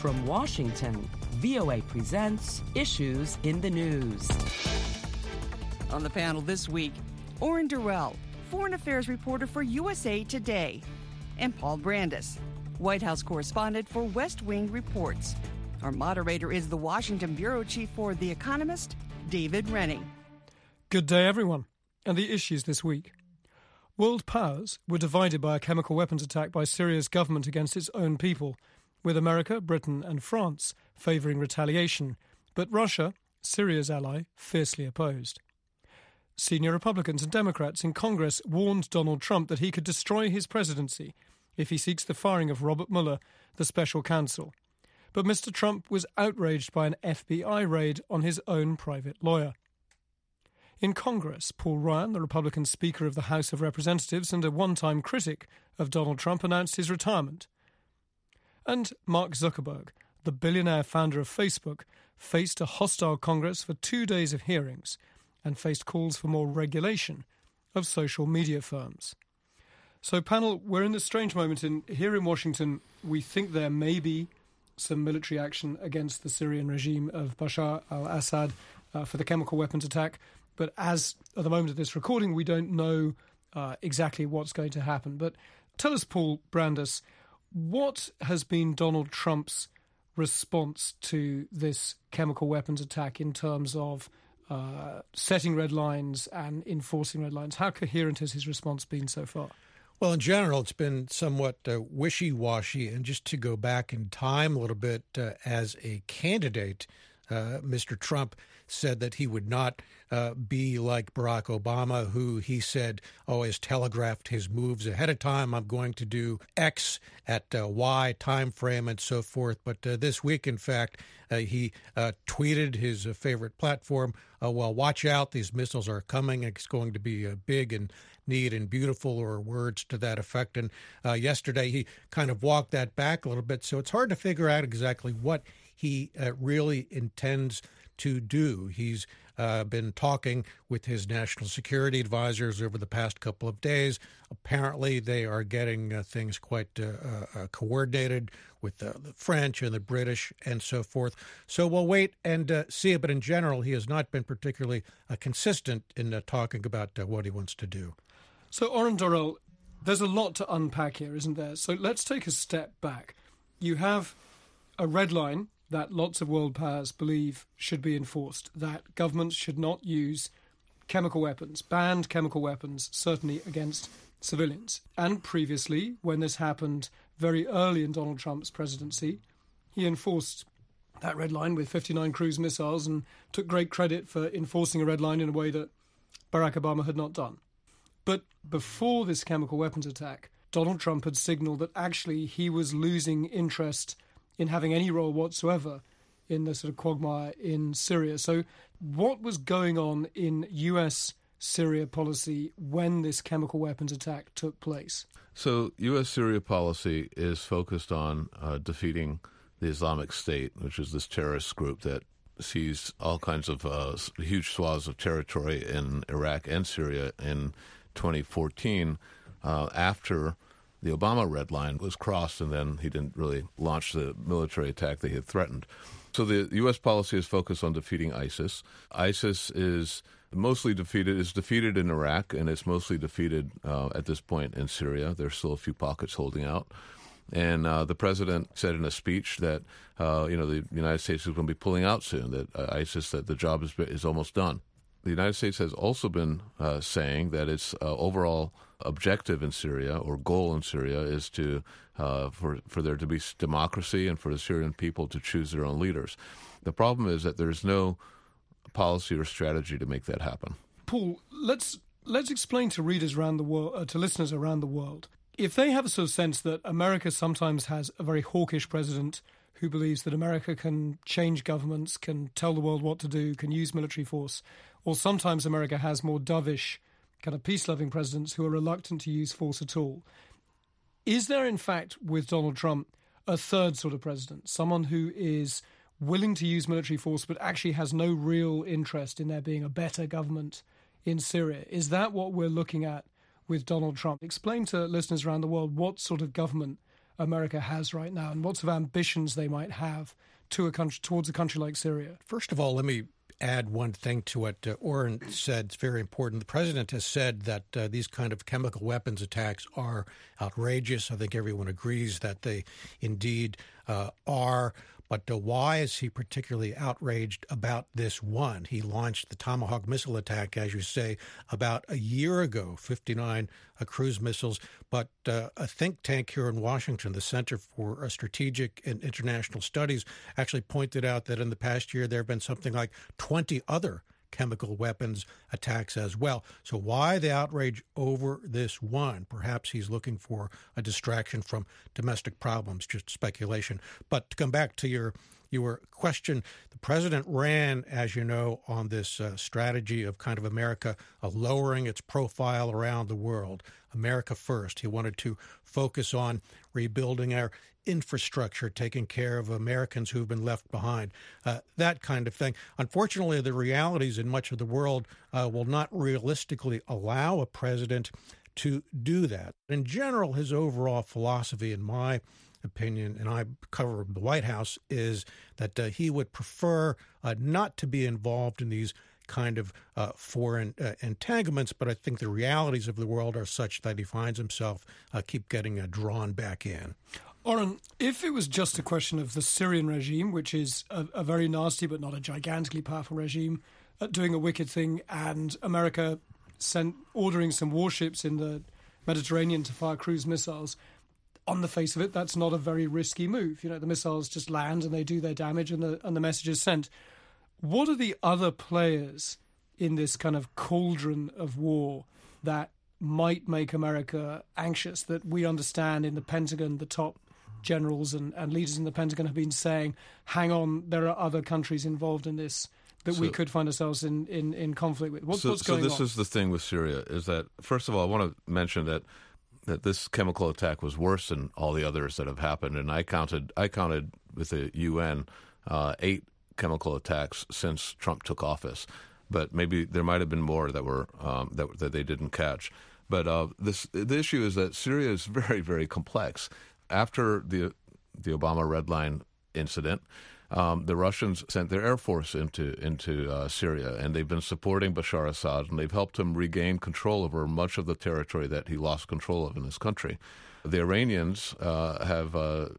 From Washington, VOA presents Issues in the News. On the panel this week, Oren Durrell, foreign affairs reporter for USA Today, and Paul Brandus, White House correspondent for West Wing Reports. Our moderator is the Washington bureau chief for The Economist, David Rennie. Good day, everyone. And the issues this week. World powers were divided by a chemical weapons attack by Syria's government against its own people, with America, Britain and France favouring retaliation, but Russia, Syria's ally, fiercely opposed. Senior Republicans and Democrats in Congress warned Donald Trump that he could destroy his presidency if he seeks the firing of Robert Mueller, the special counsel. But Mr. Trump was outraged by an FBI raid on his own private lawyer. In Congress, Paul Ryan, the Republican Speaker of the House of Representatives and a one-time critic of Donald Trump, announced his retirement. And Mark Zuckerberg, the billionaire founder of Facebook, faced a hostile Congress for 2 days of hearings and faced calls for more regulation of social media firms. So, panel, we're in this strange moment. Here in Washington, we think there may be some military action against the Syrian regime of Bashar al-Assad for the chemical weapons attack. But as at the moment of this recording, we don't know exactly what's going to happen. But tell us, Paul Brandus, what has been Donald Trump's response to this chemical weapons attack in terms of setting red lines and enforcing red lines? How coherent has his response been so far? Well, in general, it's been somewhat wishy-washy. And just to go back in time a little bit, as a candidate, Mr. Trump said that he would not be like Barack Obama, who he said always telegraphed his moves ahead of time. I'm going to do X at Y time frame and so forth. But this week, in fact, he tweeted his favorite platform, well, watch out, these missiles are coming. It's going to be big and neat and beautiful, or words to that effect. And yesterday, he kind of walked that back a little bit. So it's hard to figure out exactly what he really intends to do. He's been talking with his national security advisors over the past couple of days. Apparently, they are getting things quite coordinated with the French and the British and so forth. So we'll wait and see. But in general, he has not been particularly consistent in talking about what he wants to do. So, Oren Durrell, there's a lot to unpack here, isn't there? So let's take a step back. You have a red line that lots of world powers believe should be enforced, that governments should not use chemical weapons, banned chemical weapons, certainly against civilians. And previously, when this happened very early in Donald Trump's presidency, he enforced that red line with 59 cruise missiles and took great credit for enforcing a red line in a way that Barack Obama had not done. But before this chemical weapons attack, Donald Trump had signaled that actually he was losing interest in having any role whatsoever in the sort of quagmire in Syria. So what was going on in U.S. Syria policy when this chemical weapons attack took place? So U.S. Syria policy is focused on defeating the Islamic State, which is this terrorist group that seized all kinds of huge swaths of territory in Iraq and Syria in 2014 after the Obama red line was crossed, and then he didn't really launch the military attack they had threatened. So the U.S. policy is focused on defeating ISIS. ISIS is defeated in Iraq, and it's mostly defeated at this point in Syria. There's still a few pockets holding out. And the president said in a speech that, the United States is going to be pulling out soon, that ISIS, that the job is almost done. The United States has also been saying that its overall objective in Syria, or goal in Syria, is to for there to be democracy and for the Syrian people to choose their own leaders. The problem is that there's no policy or strategy to make that happen. Paul, let's explain to readers around the world, to listeners around the world, if they have a sort of sense that America sometimes has a very hawkish president who believes that America can change governments, can tell the world what to do, can use military force, or sometimes America has more dovish, kind of peace-loving presidents who are reluctant to use force at all. Is there, in fact, with Donald Trump, a third sort of president, someone who is willing to use military force but actually has no real interest in there being a better government in Syria? Is that what we're looking at with Donald Trump? Explain to listeners around the world what sort of government America has right now and what sort of ambitions they might have towards a country like Syria? First of all, let me add one thing to what Oren said. It's very important. The president has said that these kind of chemical weapons attacks are outrageous. I think everyone agrees that they indeed are. But why is he particularly outraged about this one? He launched the Tomahawk missile attack, as you say, about a year ago, 59 cruise missiles. But a think tank here in Washington, the Center for Strategic and International Studies, actually pointed out that in the past year there have been something like 20 other chemical weapons attacks as well. So why the outrage over this one? Perhaps he's looking for a distraction from domestic problems, just speculation. But to come back to your question, the president ran, as you know, on this strategy of kind of America lowering its profile around the world. America first. He wanted to focus on rebuilding our infrastructure, taking care of Americans who've been left behind, that kind of thing. Unfortunately, the realities in much of the world will not realistically allow a president to do that. In general, his overall philosophy, in my opinion, and I cover the White House, is that he would prefer not to be involved in these kind of foreign entanglements, but I think the realities of the world are such that he finds himself keep getting drawn back in. Oren, if it was just a question of the Syrian regime, which is a very nasty but not a gigantically powerful regime, doing a wicked thing, and America ordering some warships in the Mediterranean to fire cruise missiles, on the face of it, that's not a very risky move. You know, the missiles just land and they do their damage and the message is sent. What are the other players in this kind of cauldron of war that might make America anxious, that we understand in the Pentagon, the top generals and leaders in the Pentagon have been saying, hang on, there are other countries involved in this that we could find ourselves in conflict with? What's going on? So this is the thing with Syria, is that, first of all, I want to mention that this chemical attack was worse than all the others that have happened. And I counted with the UN 8 chemical attacks since Trump took office. But maybe there might have been more that were that they didn't catch. But the issue is that Syria is very, very complex. After the Obama Red Line incident, the Russians sent their air force into Syria, and they've been supporting Bashar Assad, and they've helped him regain control over much of the territory that he lost control of in his country. The Iranians have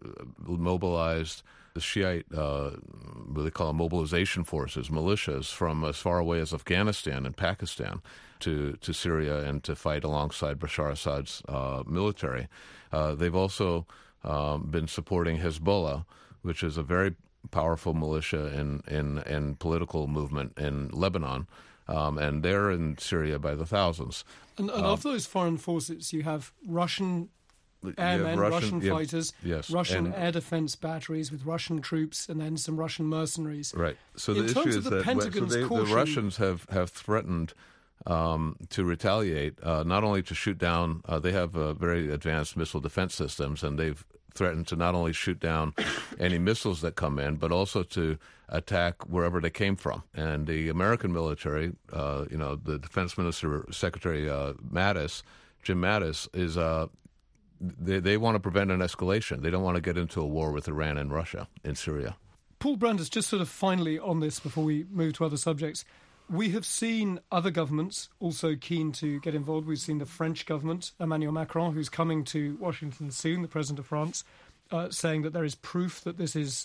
mobilized the Shiite, what they call mobilization forces, militias, from as far away as Afghanistan and Pakistan to Syria and to fight alongside Bashar Assad's military. They've also been supporting Hezbollah, which is a very powerful militia and political movement in Lebanon, and they're in Syria by the thousands. And of those foreign forces, you have Russian airmen, Russian fighters, yes, Russian air defense batteries with Russian troops, and then some Russian mercenaries. Right. So the issue is that the Russians have threatened to retaliate, not only to shoot down. They have very advanced missile defense systems, and they've threatened to not only shoot down any missiles that come in, but also to attack wherever they came from. And the American military, the Defense Minister, Secretary Mattis, Jim Mattis, is they want to prevent an escalation. They don't want to get into a war with Iran and Russia in Syria. Paul Brandis, just sort of finally on this before we move to other subjects, we have seen other governments also keen to get involved. We've seen the French government, Emmanuel Macron, who's coming to Washington soon, the president of France, saying that there is proof that this is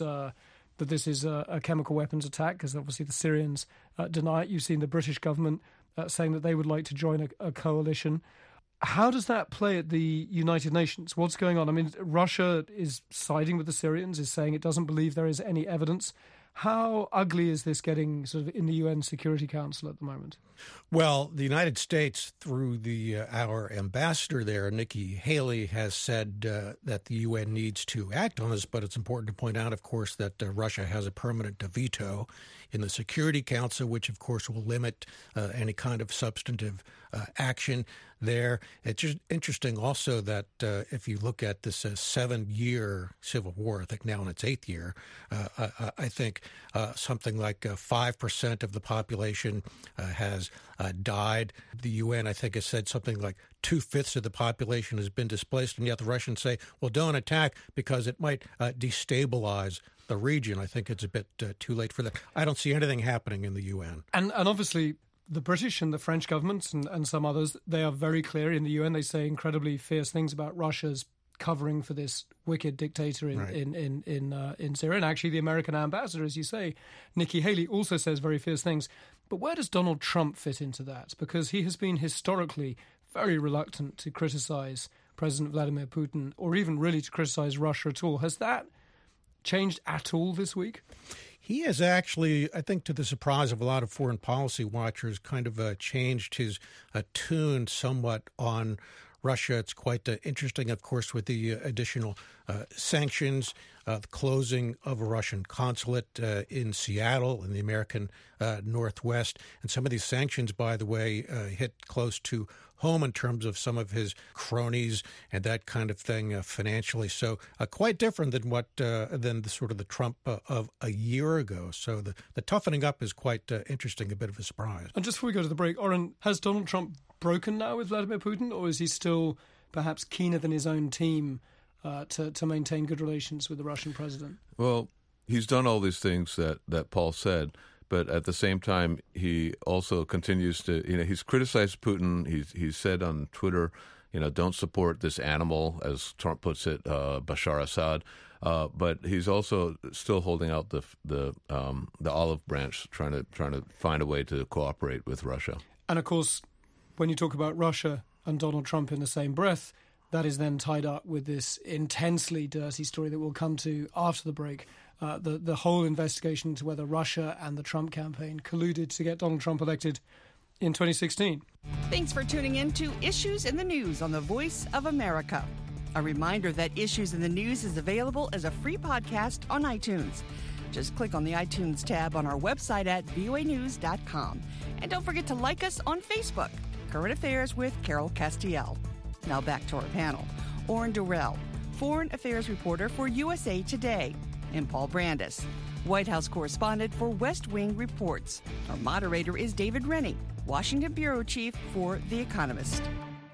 a chemical weapons attack, because obviously the Syrians deny it. You've seen the British government saying that they would like to join a coalition. How does that play at the United Nations? What's going on? I mean, Russia is siding with the Syrians, is saying it doesn't believe there is any evidence. How ugly is this getting sort of in the UN Security Council at the moment? Well, the United States, through our ambassador there, Nikki Haley, has said that the UN needs to act on this, but it's important to point out, of course, that Russia has a permanent veto in the Security Council, which, of course, will limit any kind of substantive action there. It's just interesting also that if you look at this 7-year civil war, I think now in its 8th year, I think something like 5% of the population has died. The UN, I think, has said something like 2/5 of the population has been displaced, and yet the Russians say, well, don't attack because it might destabilize the region. I think it's a bit too late for that. I don't see anything happening in the UN. And obviously the British and the French governments and some others, they are very clear in the UN. They say incredibly fierce things about Russia's covering for this wicked dictator in Syria. And actually the American ambassador, as you say, Nikki Haley, also says very fierce things. But where does Donald Trump fit into that? Because he has been historically very reluctant to criticize President Vladimir Putin or even really to criticize Russia at all. Has that changed at all this week? He has actually, I think to the surprise of a lot of foreign policy watchers, kind of changed his tune somewhat on Russia. It's quite interesting, of course, with the additional sanctions, the closing of a Russian consulate in Seattle in the American Northwest. And some of these sanctions, by the way, hit close to home in terms of some of his cronies and that kind of thing financially. So quite different than than the sort of the Trump of a year ago. So the toughening up is quite interesting, a bit of a surprise. And just before we go to the break, Oren, has Donald Trump broken now with Vladimir Putin, or is he still perhaps keener than his own team to maintain good relations with the Russian president? Well, he's done all these things that Paul said, but at the same time, he also continues to, he's criticized Putin. He's said on Twitter, don't support this animal, as Trump puts it, Bashar Assad. But he's also still holding out the olive branch, trying to find a way to cooperate with Russia. And of course, when you talk about Russia and Donald Trump in the same breath, that is then tied up with this intensely dirty story that we'll come to after the break. The whole investigation into whether Russia and the Trump campaign colluded to get Donald Trump elected in 2016. Thanks for tuning in to Issues in the News on the Voice of America. A reminder that Issues in the News is available as a free podcast on iTunes. Just click on the iTunes tab on our website at voanews.com. And don't forget to like us on Facebook, Current Affairs with Carol Castiel. Now back to our panel. Oren Durrell, Foreign Affairs reporter for USA Today, and Paul Brandus, White House correspondent for West Wing Reports. Our moderator is David Rennie, Washington bureau chief for The Economist.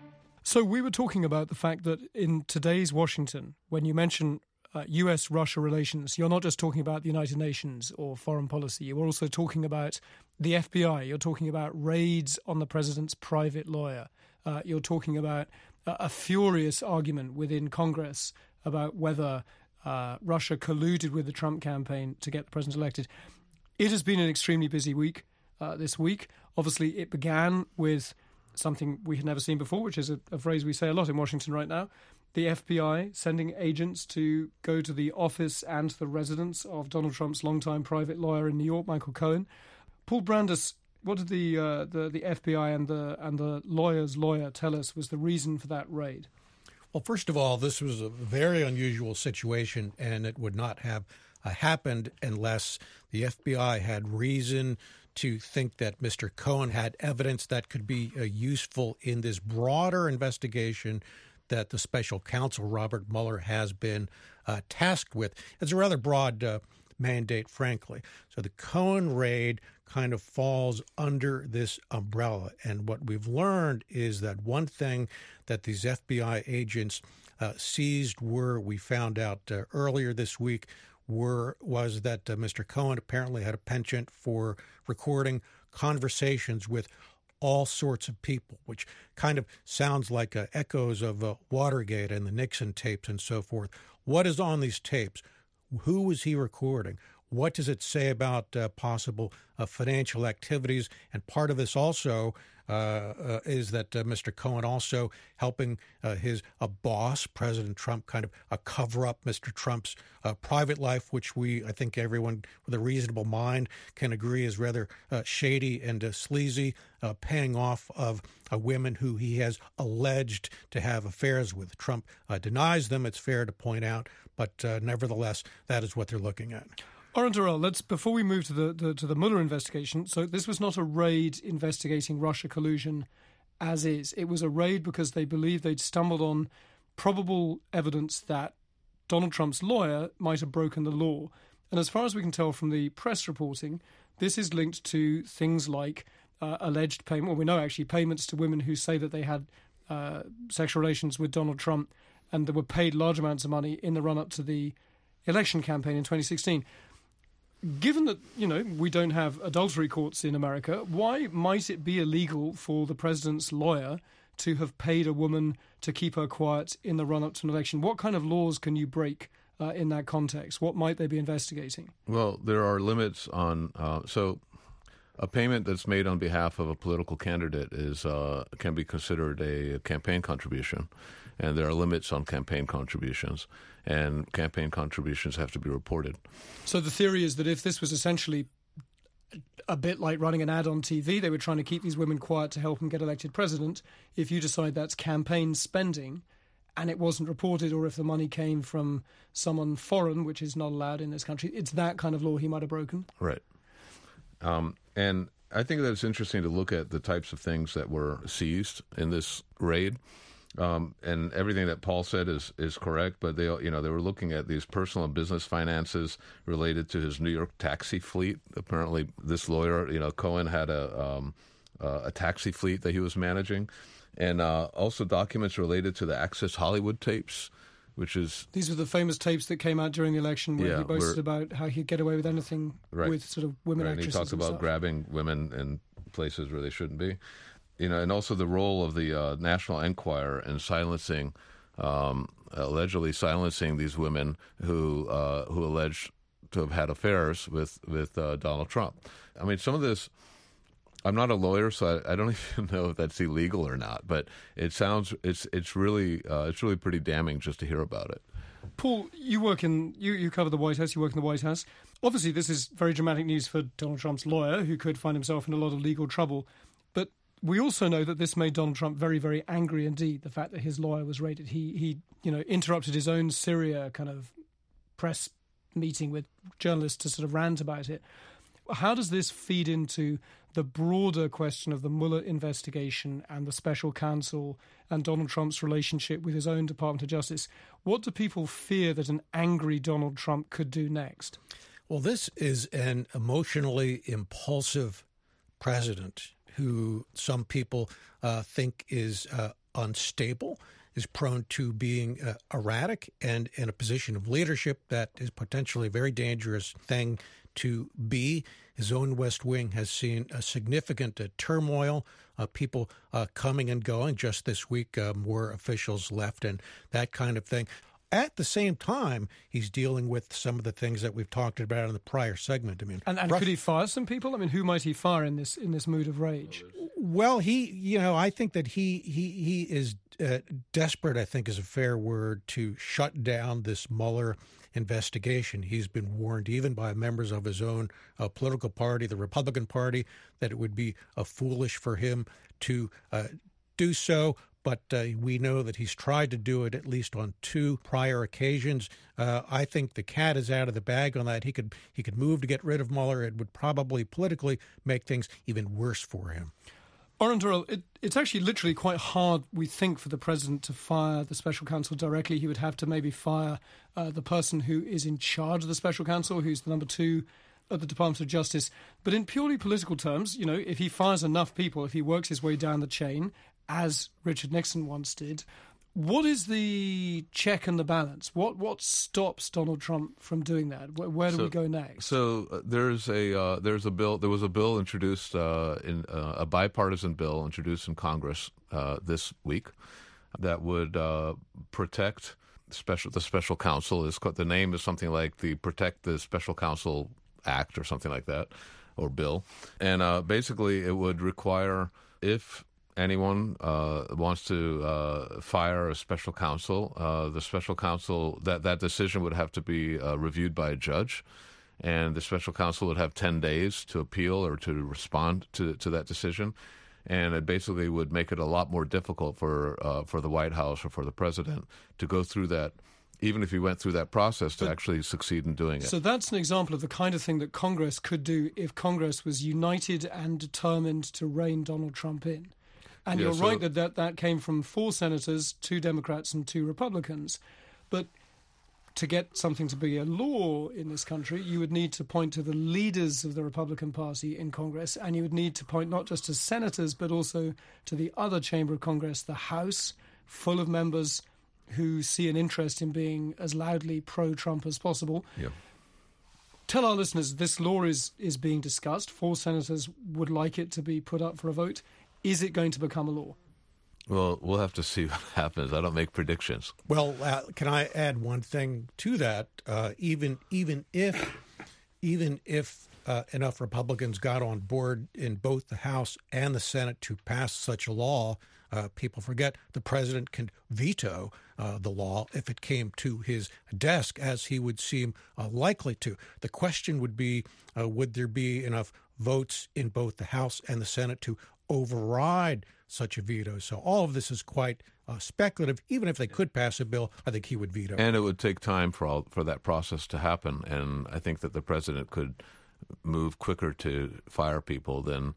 So we were talking about the fact that in today's Washington, when you mention U.S.-Russia relations, you're not just talking about the United Nations or foreign policy. You're also talking about the FBI. You're talking about raids on the president's private lawyer. You're talking about a furious argument within Congress about whether Russia colluded with the Trump campaign to get the president elected. It has been an extremely busy week this week. Obviously, it began with something we had never seen before, which is a phrase we say a lot in Washington right now. The FBI sending agents to go to the office and the residence of Donald Trump's longtime private lawyer in New York, Michael Cohen. Paul Brandus, what did the FBI and the lawyer's lawyer tell us was the reason for that raid? Well, first of all, this was a very unusual situation, and it would not have happened unless the FBI had reason to think that Mr. Cohen had evidence that could be useful in this broader investigation that the special counsel, Robert Mueller, has been tasked with. It's a rather broad mandate, frankly. So the Cohen raid kind of falls under this umbrella. And what we've learned is that one thing that these FBI agents seized we found out earlier this week, was that Mr. Cohen apparently had a penchant for recording conversations with all sorts of people, which kind of sounds like echoes of Watergate and the Nixon tapes and so forth. What is on these tapes? Who was he recording? What does it say about possible financial activities? And part of this also is that Mr. Cohen also helping his boss, President Trump, kind of cover up Mr. Trump's private life, which I think everyone with a reasonable mind can agree is rather shady and sleazy, paying off of women who he has alleged to have affairs with. Trump denies them, it's fair to point out, but nevertheless, that is what they're looking at. Oren Durrell, before we move to the Mueller investigation, so this was not a raid investigating Russia collusion as is. It was a raid because they believed they'd stumbled on probable evidence that Donald Trump's lawyer might have broken the law. And as far as we can tell from the press reporting, this is linked to things like alleged payment, well, we know actually payments to women who say that they had sexual relations with Donald Trump and they were paid large amounts of money in the run-up to the election campaign in 2016. Given that, we don't have adultery courts in America, why might it be illegal for the president's lawyer to have paid a woman to keep her quiet in the run-up to an election? What kind of laws can you break in that context? What might they be investigating? Well, there are limits on... So a payment that's made on behalf of a political candidate can be considered a campaign contribution, and there are limits on campaign contributions, and campaign contributions have to be reported. So the theory is that if this was essentially a bit like running an ad on TV, they were trying to keep these women quiet to help them get elected president. If you decide that's campaign spending and it wasn't reported, or if the money came from someone foreign, which is not allowed in this country, it's that kind of law he might have broken. Right. And I think that it's interesting to look at the types of things that were seized in this raid. And everything that Paul said is correct, but they were looking at these personal and business finances related to his New York taxi fleet. Apparently, this lawyer, Cohen, had a taxi fleet that he was managing, and also documents related to the Access Hollywood tapes, which is... These were the famous tapes that came out during the election where he boasted about how he'd get away with anything with sort of women actresses. And he talked about grabbing women in places where they shouldn't be. And also the role of the National Enquirer in silencing, allegedly silencing these women who alleged to have had affairs with Donald Trump. I mean, some of this, I'm not a lawyer, so I don't even know if that's illegal or not. But it sounds it's really pretty damning just to hear about it. Paul, you cover the White House. You work in the White House. Obviously, this is very dramatic news for Donald Trump's lawyer, who could find himself in a lot of legal trouble. But we also know that this made Donald Trump very, very angry indeed, the fact that his lawyer was raided. He interrupted his own Syria kind of press meeting with journalists to sort of rant about it. How does this feed into the broader question of the Mueller investigation and the special counsel and Donald Trump's relationship with his own Department of Justice? What do people fear that an angry Donald Trump could do next? Well, this is an emotionally impulsive president who some people think is unstable, is prone to being erratic, and in a position of leadership that is potentially a very dangerous thing to be. His own West Wing has seen a significant turmoil, people coming and going. Just this week, more officials left and that kind of thing. At the same time, he's dealing with some of the things that we've talked about in the prior segment. I mean, and could he fire some people? I mean, who might he fire in this mood of rage? Well, I think that he is desperate, I think is a fair word, to shut down this Mueller investigation. He's been warned even by members of his own political party, the Republican Party, that it would be foolish for him to do so. But we know that he's tried to do it at least on 2 prior occasions. I think the cat is out of the bag on that. He could move to get rid of Mueller. It would probably politically make things even worse for him. Oren Dorrell, it's actually literally quite hard, we think, for the president to fire the special counsel directly. He would have to maybe fire the person who is in charge of the special counsel, who's the number 2 at the Department of Justice. But in purely political terms, if he fires enough people, if he works his way down the chain, as Richard Nixon once did, what is the check and the balance? What stops Donald Trump from doing that? Where do we go next? So there was a bill introduced in a bipartisan bill introduced in Congress this week that would protect the special counsel. The name is something like the Protect the Special Counsel Act or something like that, or bill. And basically it would require, if anyone wants to fire a special counsel, the special counsel, that decision would have to be reviewed by a judge, and the special counsel would have 10 days to appeal or to respond to that decision. And it basically would make it a lot more difficult for the White House or for the president to go through that, even if he went through that process, to actually succeed in doing it. So that's an example of the kind of thing that Congress could do if Congress was united and determined to rein Donald Trump in. And you're right that came from 4 senators, 2 Democrats and 2 Republicans. But to get something to be a law in this country, you would need to point to the leaders of the Republican Party in Congress, and you would need to point not just to senators, but also to the other chamber of Congress, the House, full of members who see an interest in being as loudly pro-Trump as possible. Yep. Tell our listeners this law is being discussed. 4 senators would like it to be put up for a vote. Is it going to become a law? Well, we'll have to see what happens. I don't make predictions. Well, can I add one thing to that? Even if enough Republicans got on board in both the House and the Senate to pass such a law, people forget the president can veto the law if it came to his desk, as he would seem likely to. The question would be, would there be enough votes in both the House and the Senate to override such a veto? So all of this is quite speculative. Even if they could pass a bill, I think he would veto. And it would take time for that process to happen. And I think that the president could move quicker to fire people than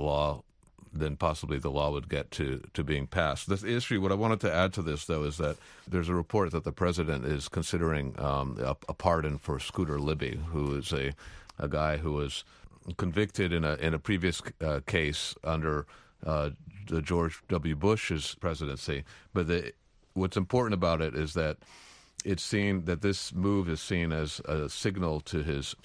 possibly the law would get to being passed. This issue, what I wanted to add to this, though, is that there's a report that the president is considering a pardon for Scooter Libby, who is a guy who was convicted in a previous case under the George W. Bush's presidency. But what's important about it is that it's seen that this move is seen as a signal to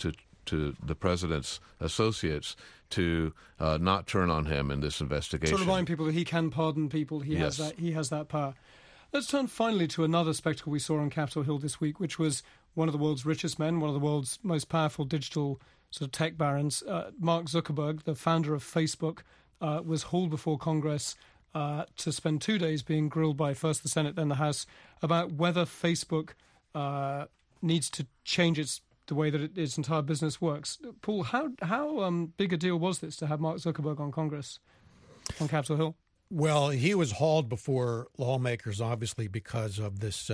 the president's associates to not turn on him in this investigation. To remind people that he can pardon people. He has that power. Let's turn finally to another spectacle we saw on Capitol Hill this week, which was one of the world's richest men, one of the world's most powerful digital sort of tech barons, Mark Zuckerberg, the founder of Facebook, was hauled before Congress to spend 2 days being grilled by first the Senate, then the House, about whether Facebook needs to change the way that its entire business works. Paul, how big a deal was this to have Mark Zuckerberg on Capitol Hill? Well, he was hauled before lawmakers, obviously, because of this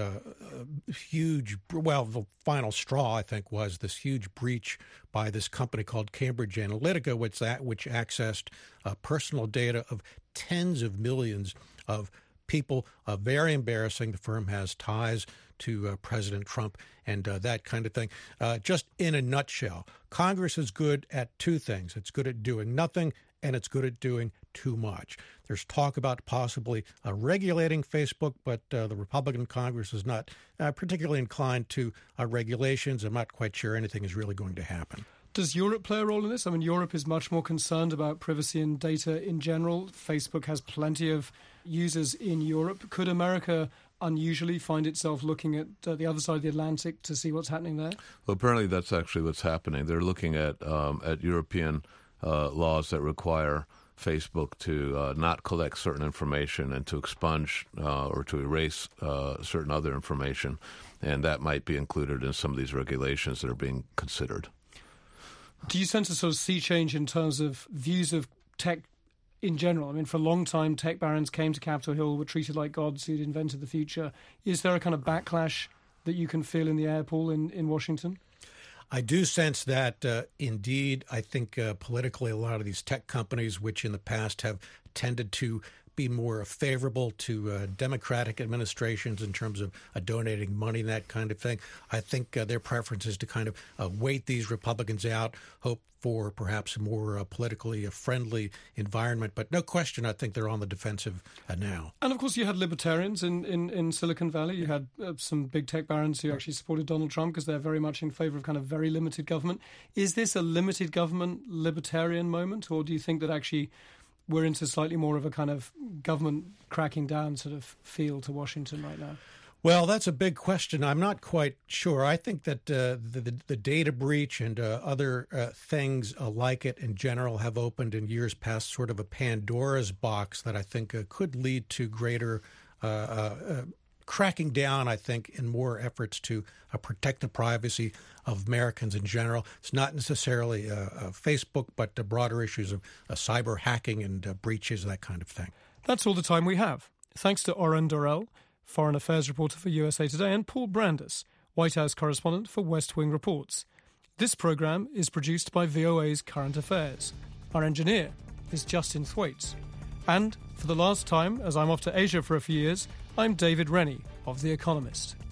huge, the final straw, I think, was this huge breach by this company called Cambridge Analytica, which accessed personal data of tens of millions of people. Very embarrassing. The firm has ties to President Trump and that kind of thing. Just in a nutshell, Congress is good at 2 things. It's good at doing nothing, and it's good at doing too much. There's talk about possibly regulating Facebook, but the Republican Congress is not particularly inclined to regulations. I'm not quite sure anything is really going to happen. Does Europe play a role in this? I mean, Europe is much more concerned about privacy and data in general. Facebook has plenty of users in Europe. Could America unusually find itself looking at the other side of the Atlantic to see what's happening there? Well, apparently that's actually what's happening. They're looking at European laws that require Facebook to not collect certain information and to expunge or to erase certain other information, and that might be included in some of these regulations that are being considered. Do you sense a sort of sea change in terms of views of tech in general? I mean, for a long time, tech barons came to Capitol Hill, were treated like gods who'd invented the future. Is there a kind of backlash that you can feel in the air, Paul, in Washington? I do sense that, indeed. I think politically a lot of these tech companies, which in the past have tended to be more favorable to Democratic administrations in terms of donating money and that kind of thing, I think their preference is to kind of wait these Republicans out, hope for perhaps a more politically friendly environment. But no question, I think they're on the defensive now. And of course, you had libertarians in Silicon Valley. You had some big tech barons who actually supported Donald Trump because they're very much in favor of kind of very limited government. Is this a limited government libertarian moment, or do you think that actually we're into slightly more of a kind of government cracking down sort of feel to Washington right now? Well, that's a big question. I'm not quite sure. I think that the data breach and other things like it in general have opened in years past sort of a Pandora's box that I think could lead to greater cracking down, I think, in more efforts to protect the privacy of Americans in general. It's not necessarily Facebook, but the broader issues of cyber hacking and breaches, that kind of thing. That's all the time we have. Thanks to Oren Dorel, Foreign Affairs reporter for USA Today, and Paul Brandis, White House correspondent for West Wing Reports. This programme is produced by VOA's Current Affairs. Our engineer is Justin Thwaites. And For the last time, as I'm off to Asia for a few years, I'm David Rennie of The Economist.